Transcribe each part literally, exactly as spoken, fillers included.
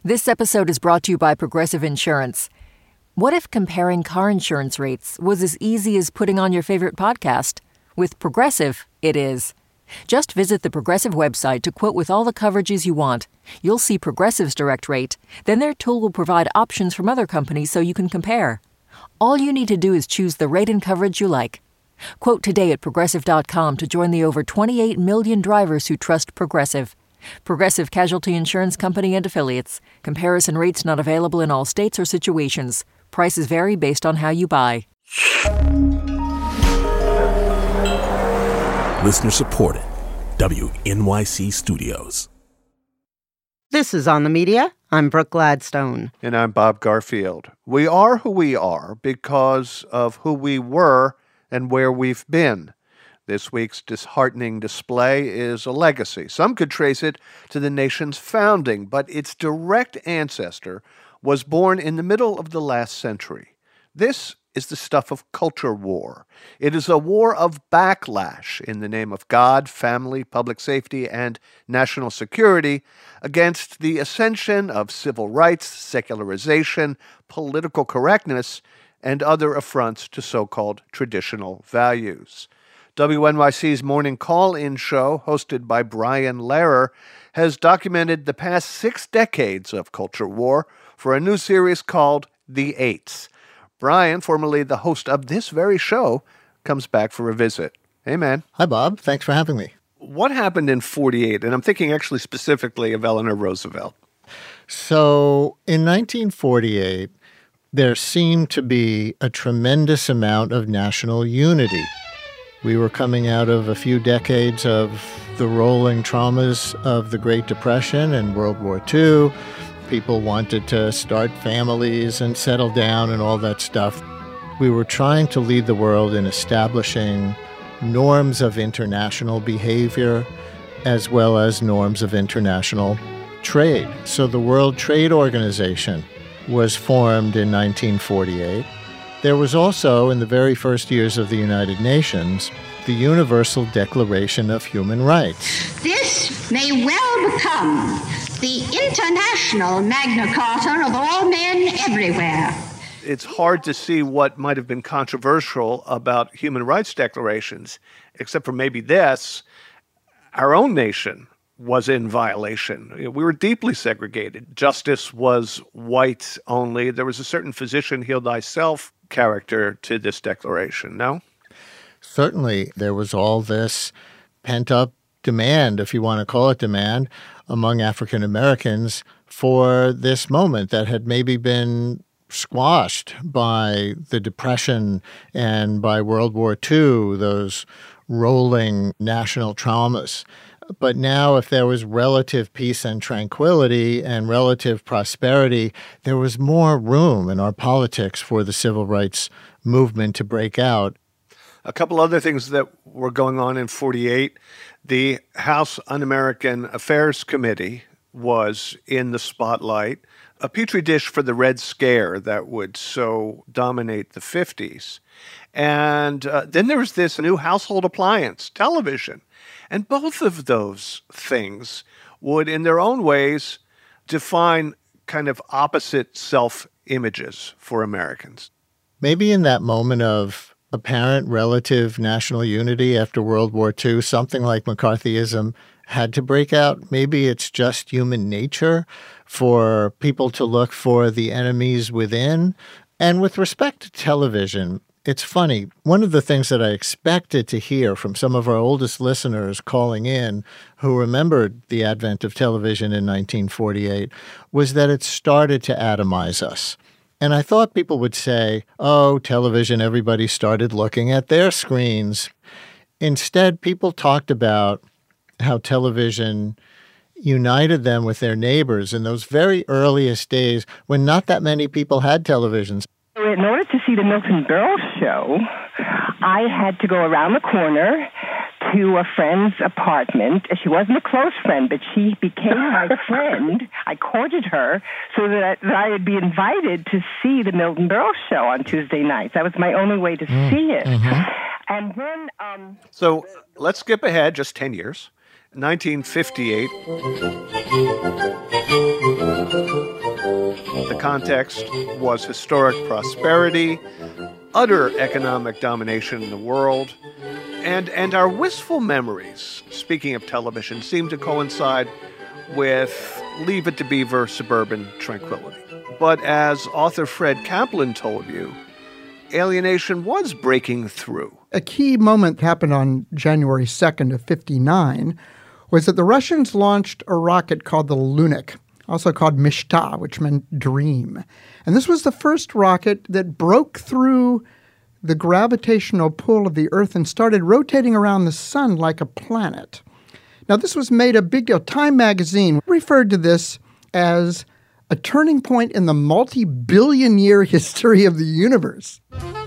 This episode is brought to you by Progressive Insurance. What if comparing car insurance rates was as easy as putting on your favorite podcast? With Progressive, it is. Just visit the Progressive website to quote with all the coverages you want. You'll see Progressive's direct rate. Then their tool will provide options from other companies so you can compare. All you need to do is choose the rate and coverage you like. Quote today at Progressive dot com to join the over twenty-eight million drivers who trust Progressive. Progressive Casualty Insurance Company and Affiliates. Comparison rates not available in all states or situations. Prices vary based on how you buy. Listener supported. W N Y C Studios. This is On the Media. I'm Brooke Gladstone. And I'm Bob Garfield. We are who we are because of who we were and where we've been. This week's disheartening display is a legacy. Some could trace it to the nation's founding, but its direct ancestor was born in the middle of the last century. This is the stuff of culture war. It is a war of backlash in the name of God, family, public safety, and national security against the ascension of civil rights, secularization, political correctness, and other affronts to so-called traditional values. W N Y C's Morning Call-In show, hosted by Brian Lehrer, has documented the past six decades of culture war for a new series called The Eights. Brian, formerly the host of this very show, comes back for a visit. Hey, man. Hi, Bob. Thanks for having me. What happened in forty-eight? And I'm thinking actually specifically of Eleanor Roosevelt. So in nineteen forty-eight, there seemed to be a tremendous amount of national unity. We were coming out of a few decades of the rolling traumas of the Great Depression and World War Two. People wanted to start families and settle down and all that stuff. We were trying to lead the world in establishing norms of international behavior as well as norms of international trade. So the World Trade Organization was formed in nineteen forty-eight. There was also, in the very first years of the United Nations, the Universal Declaration of Human Rights. This may well become the international Magna Carta of all men everywhere. It's hard to see what might have been controversial about human rights declarations, except for maybe this. Our own nation was in violation. We were deeply segregated. Justice was white only. There was a certain physician heal thyself character to this declaration, no? Certainly, there was all this pent-up demand, if you want to call it demand, among African Americans for this moment that had maybe been squashed by the Depression and by World War Two, those rolling national traumas. But now, if there was relative peace and tranquility and relative prosperity, there was more room in our politics for the civil rights movement to break out. A couple other things that were going on in forty-eight. The House Un-American Affairs Committee was in the spotlight, a petri dish for the Red Scare that would so dominate the fifties. And uh, then there was this new household appliance, television. And both of those things would, in their own ways, define kind of opposite self-images for Americans. Maybe in that moment of apparent relative national unity after World War Two, something like McCarthyism had to break out. Maybe it's just human nature for people to look for the enemies within. And with respect to television, it's funny. One of the things that I expected to hear from some of our oldest listeners calling in who remembered the advent of television in nineteen forty-eight was that it started to atomize us. And I thought people would say, oh, television, everybody started looking at their screens. Instead, people talked about how television united them with their neighbors in those very earliest days when not that many people had televisions. In order to see the Milton Berle show, I had to go around the corner to a friend's apartment. She wasn't a close friend, but she became my friend. I courted her so that, that I would be invited to see the Milton Berle show on Tuesday nights. That was my only way to mm, see it. Mm-hmm. And then... Um, so let's skip ahead just ten years. nineteen fifty-eight. The context was historic prosperity, utter economic domination in the world, and, and our wistful memories, speaking of television, seem to coincide with Leave It to Beaver suburban tranquility. But as author Fred Kaplan told you, alienation was breaking through. A key moment happened on January second of fifty-nine was that the Russians launched a rocket called the Lunik, also called Mishta, which meant dream. And this was the first rocket that broke through the gravitational pull of the Earth and started rotating around the sun like a planet. Now, this was made a big deal. Time magazine referred to this as a turning point in the multi-billion year history of the universe.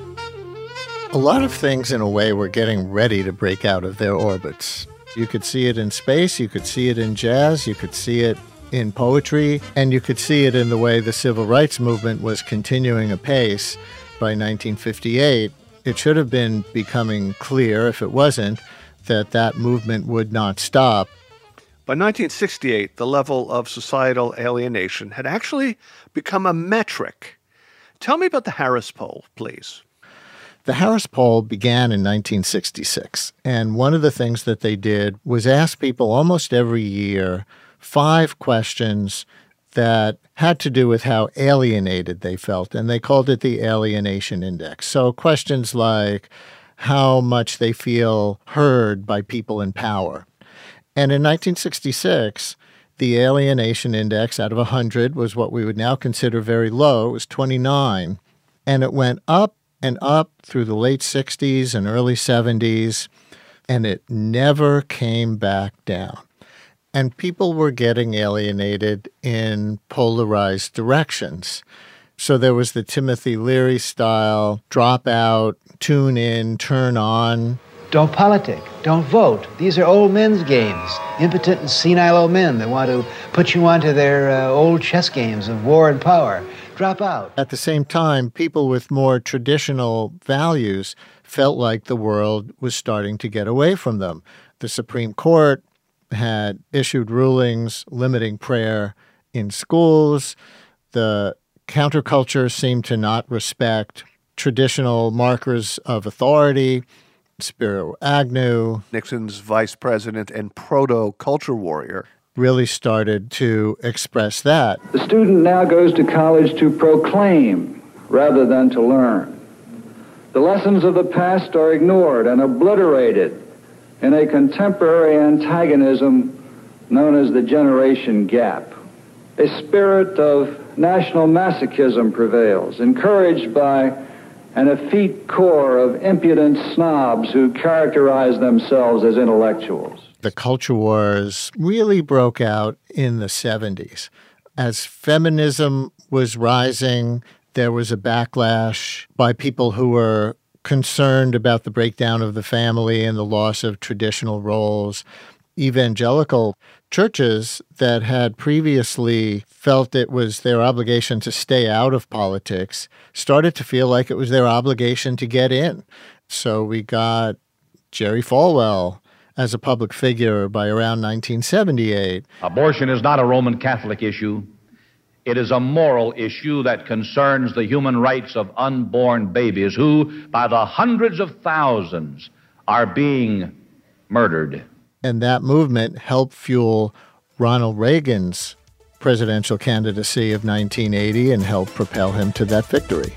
A lot of things, in a way, were getting ready to break out of their orbits. You could see it in space, you could see it in jazz, you could see it in poetry, and you could see it in the way the civil rights movement was continuing apace. By nineteen fifty-eight, it should have been becoming clear, if it wasn't, that that movement would not stop. By nineteen sixty-eight, the level of societal alienation had actually become a metric. Tell me about the Harris Poll, please. The Harris Poll began in nineteen sixty-six, and one of the things that they did was ask people almost every year five questions that had to do with how alienated they felt, and they called it the Alienation Index. So questions like how much they feel heard by people in power. And in nineteen sixty-six, the Alienation Index out of one hundred was what we would now consider very low. It was twenty-nine, and it went up and up through the late sixties and early seventies, and it never came back down. And people were getting alienated in polarized directions. So there was the Timothy Leary style, drop out, tune in, turn on. Don't politic. Don't vote. These are old men's games. Impotent and senile old men that want to put you onto their uh, old chess games of war and power. Drop out. At the same time, people with more traditional values felt like the world was starting to get away from them. The Supreme Court had issued rulings limiting prayer in schools. The counterculture seemed to not respect traditional markers of authority. Spiro Agnew, Nixon's vice president and proto-culture warrior, really started to express that. The student now goes to college to proclaim rather than to learn. The lessons of the past are ignored and obliterated in a contemporary antagonism known as the generation gap. A spirit of national masochism prevails, encouraged by an effete core of impudent snobs who characterize themselves as intellectuals. The culture wars really broke out in the seventies. As feminism was rising, there was a backlash by people who were concerned about the breakdown of the family and the loss of traditional roles. Evangelical churches that had previously felt it was their obligation to stay out of politics started to feel like it was their obligation to get in. So we got Jerry Falwell as a public figure by around nineteen seventy-eight. Abortion is not a Roman Catholic issue. It is a moral issue that concerns the human rights of unborn babies who, by the hundreds of thousands, are being murdered. And that movement helped fuel Ronald Reagan's presidential candidacy of nineteen eighty and helped propel him to that victory.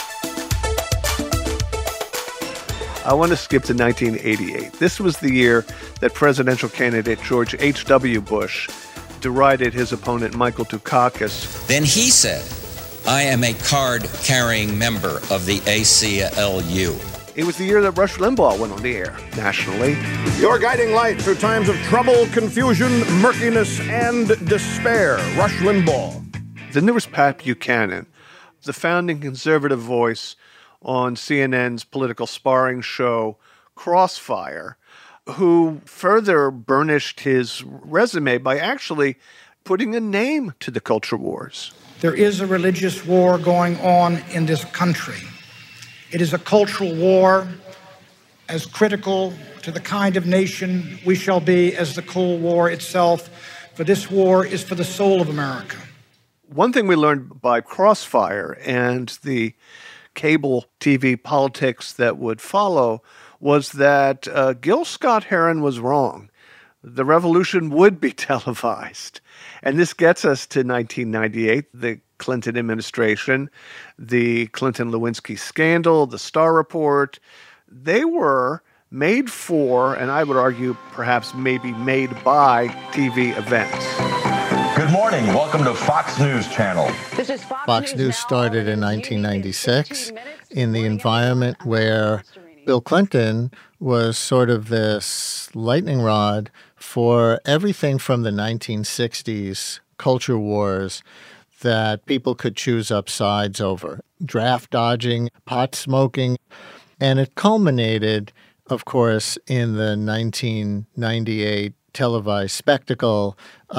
I want to skip to nineteen eighty-eight. This was the year that presidential candidate George H W. Bush derided his opponent Michael Dukakis. Then he said, I am a card-carrying member of the A C L U. It was the year that Rush Limbaugh went on the air nationally. Your guiding light through times of trouble, confusion, murkiness, and despair. Rush Limbaugh. Then there was Pat Buchanan, the founding conservative voice on C N N's political sparring show Crossfire, who further burnished his resume by actually putting a name to the culture wars. There is a religious war going on in this country. It is a cultural war as critical to the kind of nation we shall be as the Cold War itself, for this war is for the soul of America. One thing we learned by Crossfire and the cable T V politics that would follow was that uh, Gil Scott-Heron was wrong. The revolution would be televised. And this gets us to nineteen ninety-eight, the Clinton administration, the Clinton-Lewinsky scandal, the Starr Report. They were made for, and I would argue perhaps maybe made by, T V events. Good morning. Welcome to Fox News Channel. This is Fox, Fox News, News started in nineteen ninety-six in the environment where Bill Clinton was sort of this lightning rod for everything from the nineteen sixties culture wars that people could choose up sides over. Draft dodging, pot smoking, and it culminated, of course, in the nineteen ninety-eight televised spectacle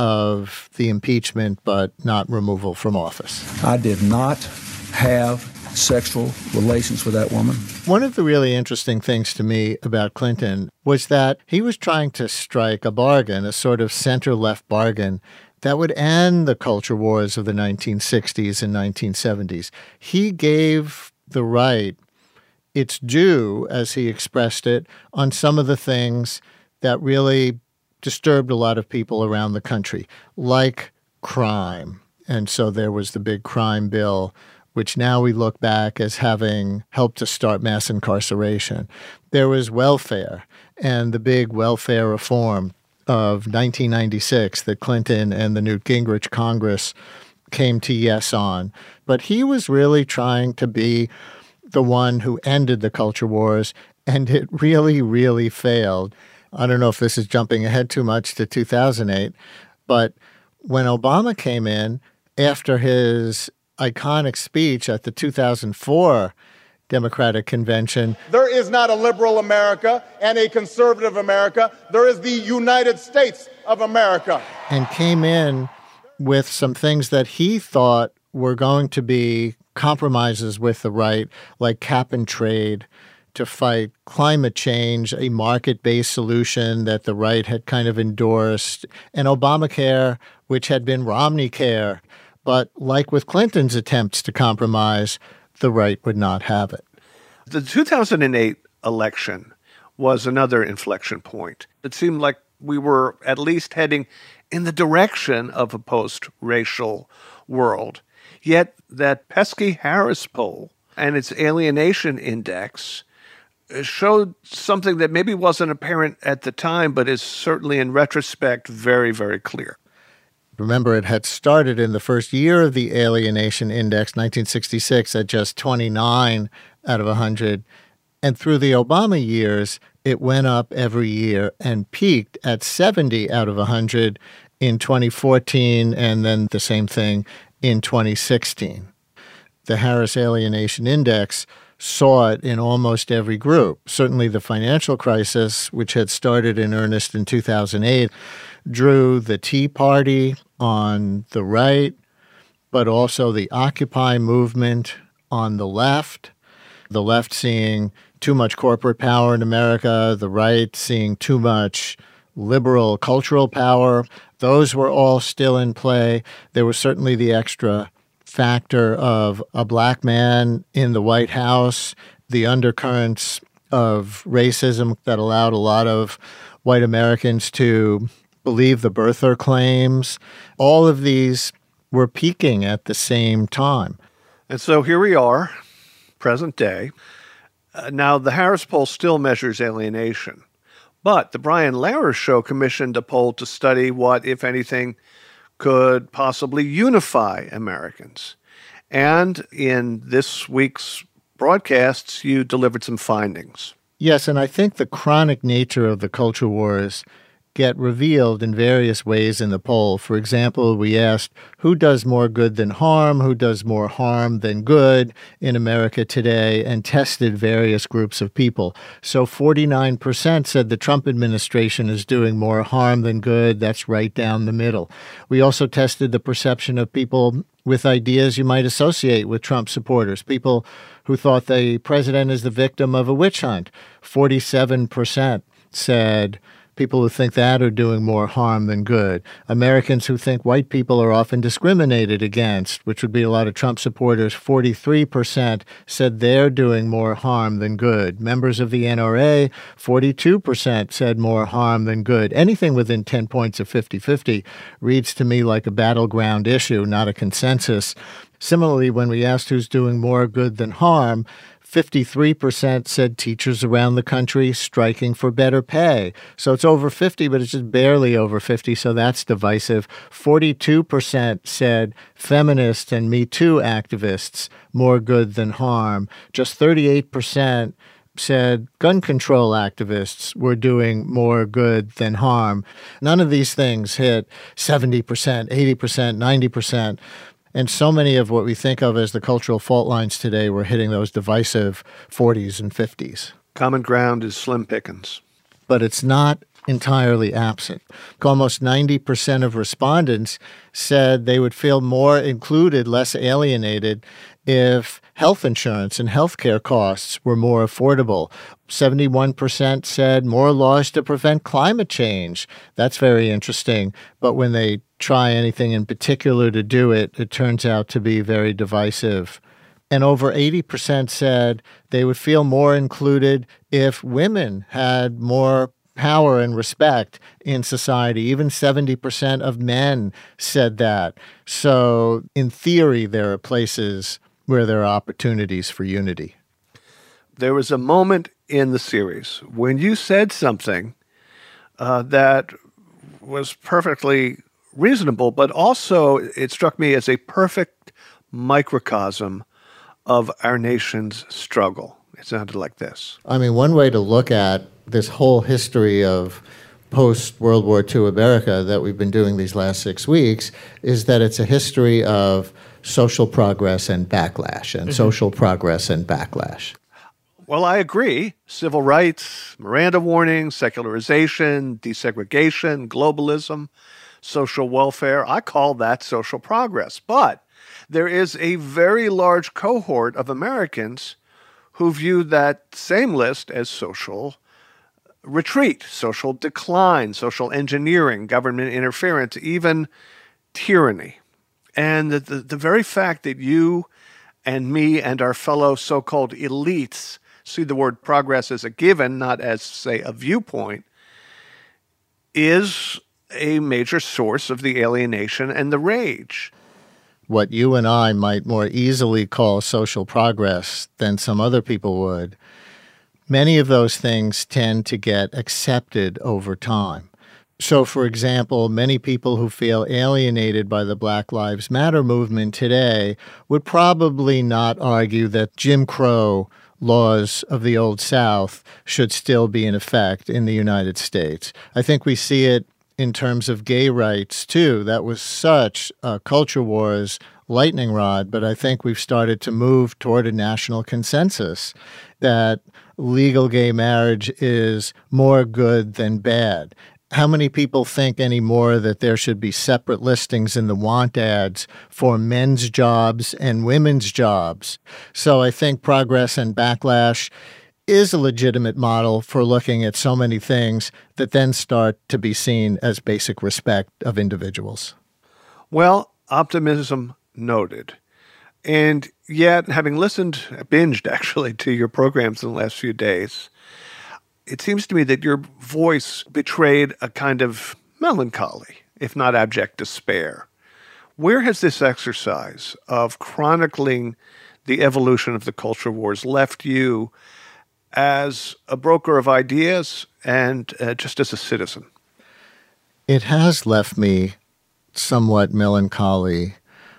of the impeachment but not removal from office. I did not have sexual relations with that woman. One of the really interesting things to me about Clinton was that he was trying to strike a bargain, a sort of center-left bargain that would end the culture wars of the nineteen sixties and nineteen seventies. He gave the right its due, as he expressed it, on some of the things that really disturbed a lot of people around the country, like crime. And so there was the big crime bill, which now we look back as having helped to start mass incarceration. There was welfare and the big welfare reform of nineteen ninety-six that Clinton and the Newt Gingrich Congress came to yes on. But he was really trying to be the one who ended the culture wars, and it really, really failed. I don't know if this is jumping ahead too much to two thousand eight, but when Obama came in after his iconic speech at the two thousand four Democratic Convention. There is not a liberal America and a conservative America. There is the United States of America. And came in with some things that he thought were going to be compromises with the right, like cap and trade, to fight climate change, a market-based solution that the right had kind of endorsed, and Obamacare, which had been Romney care. But like with Clinton's attempts to compromise, the right would not have it. The two thousand eight election was another inflection point. It seemed like we were at least heading in the direction of a post-racial world. Yet that pesky Harris poll and its alienation index showed something that maybe wasn't apparent at the time, but is certainly in retrospect very, very clear. Remember, it had started in the first year of the alienation index, nineteen sixty-six, at just twenty-nine out of one hundred. And through the Obama years, it went up every year and peaked at seventy out of one hundred in twenty fourteen, and then the same thing in twenty sixteen. The Harris Alienation Index saw it in almost every group. Certainly the financial crisis, which had started in earnest in two thousand eight, drew the Tea Party on the right, but also the Occupy movement on the left, the left seeing too much corporate power in America, the right seeing too much liberal cultural power. Those were all still in play. There was certainly the extra factor of a black man in the White House, the undercurrents of racism that allowed a lot of white Americans to believe the birther claims. All of these were peaking at the same time. And so here we are, present day. Uh, now, the Harris poll still measures alienation, but the Brian Lehrer Show commissioned a poll to study what, if anything, could possibly unify Americans. And in this week's broadcasts, you delivered some findings. Yes, and I think the chronic nature of the culture wars get revealed in various ways in the poll. For example, we asked who does more good than harm, who does more harm than good in America today, and tested various groups of people. So forty-nine percent said the Trump administration is doing more harm than good. That's right down the middle. We also tested the perception of people with ideas you might associate with Trump supporters, people who thought the president is the victim of a witch hunt. forty-seven percent said People who think that are doing more harm than good. Americans who think white people are often discriminated against, which would be a lot of Trump supporters, forty-three percent said they're doing more harm than good. Members of the N R A, forty-two percent said more harm than good. Anything within ten points of fifty-fifty reads to me like a battleground issue, not a consensus. Similarly, when we asked who's doing more good than harm, fifty-three percent said teachers around the country striking for better pay. So it's over fifty, but it's just barely over fifty, so that's divisive. forty-two percent said feminists and Me Too activists more good than harm. Just thirty-eight percent said gun control activists were doing more good than harm. None of these things hit seventy percent, eighty percent, ninety percent. And so many of what we think of as the cultural fault lines today were hitting those divisive forties and fifties. Common ground is slim pickings. But it's not entirely absent. Almost ninety percent of respondents said they would feel more included, less alienated, if health insurance and health care costs were more affordable. seventy-one percent said more laws to prevent climate change. That's very interesting. But when they try anything in particular to do it, it turns out to be very divisive. And over eighty percent said they would feel more included if women had more power and respect in society. Even seventy percent of men said that. So in theory, there are places where there are opportunities for unity. There was a moment in the series when you said something uh, that was perfectly reasonable, but also it struck me as a perfect microcosm of our nation's struggle. It sounded like this. I mean, one way to look at this whole history of post-World War Two America that we've been doing these last six weeks is that it's a history of social progress and backlash, and mm-hmm. social progress and backlash. Well, I agree. Civil rights, Miranda warnings, secularization, desegregation, globalism, social welfare. I call that social progress. But there is a very large cohort of Americans who view that same list as social retreat, social decline, social engineering, government interference, even tyranny. And the, the, the very fact that you and me and our fellow so-called elites see the word progress as a given, not as, say, a viewpoint, is a major source of the alienation and the rage. What you and I might more easily call social progress than some other people would, many of those things tend to get accepted over time. So, for example, many people who feel alienated by the Black Lives Matter movement today would probably not argue that Jim Crow laws of the Old South should still be in effect in the United States. I think we see it in terms of gay rights, too. That was such a culture wars lightning rod, but I think we've started to move toward a national consensus that legal gay marriage is more good than bad. How many people think anymore that there should be separate listings in the want ads for men's jobs and women's jobs? So I think progress and backlash is a legitimate model for looking at so many things that then start to be seen as basic respect of individuals. Well, optimism noted. And yet, having listened, binged actually, to your programs in the last few days, it seems to me that your voice betrayed a kind of melancholy, if not abject despair. Where has this exercise of chronicling the evolution of the culture wars left you as a broker of ideas and uh, just as a citizen? It has left me somewhat melancholy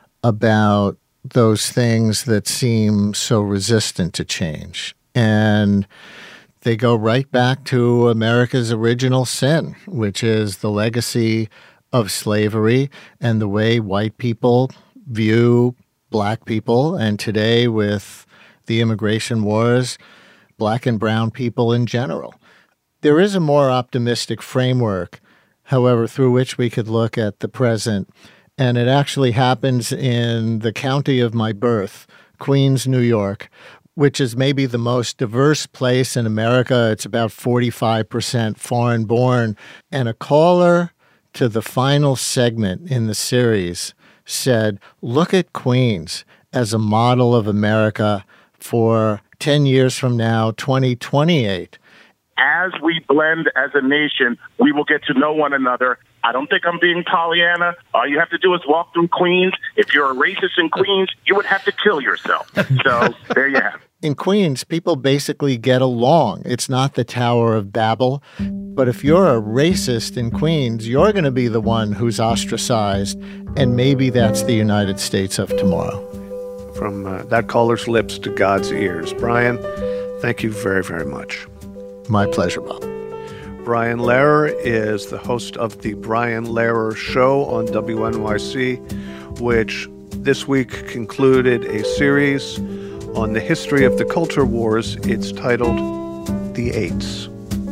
about those things that seem so resistant to change. And they go right back to America's original sin, which is the legacy of slavery and the way white people view black people. And today, with the immigration wars, black and brown people in general. There is a more optimistic framework, however, through which we could look at the present. And it actually happens in the county of my birth, Queens, New York, which is maybe the most diverse place in America. It's about forty-five percent foreign born. And a caller to the final segment in the series said, look at Queens as a model of America for ten years from now, twenty twenty-eight. As we blend as a nation, we will get to know one another. I don't think I'm being Pollyanna. All you have to do is walk through Queens. If you're a racist in Queens, you would have to kill yourself. So there you have it. In Queens, people basically get along. It's not the Tower of Babel. But if you're a racist in Queens, you're going to be the one who's ostracized. And maybe that's the United States of tomorrow. From uh, that caller's lips to God's ears. Brian, thank you very, very much. My pleasure, Bob. Brian Lehrer is the host of The Brian Lehrer Show on W N Y C, which this week concluded a series on the history of the culture wars. It's titled The Eights.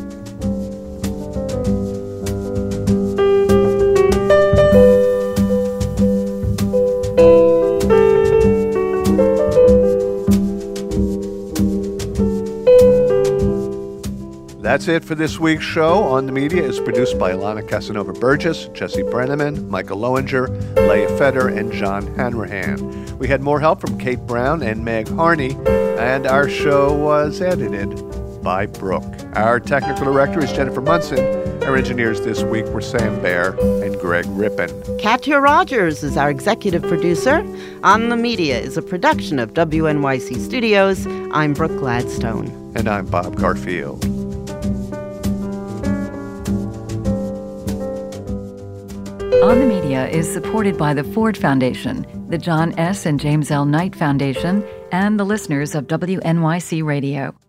That's it for this week's show. On the Media is produced by Ilana Casanova Burgess, Jesse Brenneman, Michael Lowinger, Leah Feder, and John Hanrahan. We had more help from Kate Brown and Meg Harney, and our show was edited by Brooke. Our technical director is Jennifer Munson. Our engineers this week were Sam Baer and Greg Rippin. Katya Rogers is our executive producer. On the Media is a production of W N Y C Studios. I'm Brooke Gladstone. And I'm Bob Garfield. On the Media is supported by the Ford Foundation, the John S. and James L. Knight Foundation, and the listeners of W N Y C Radio.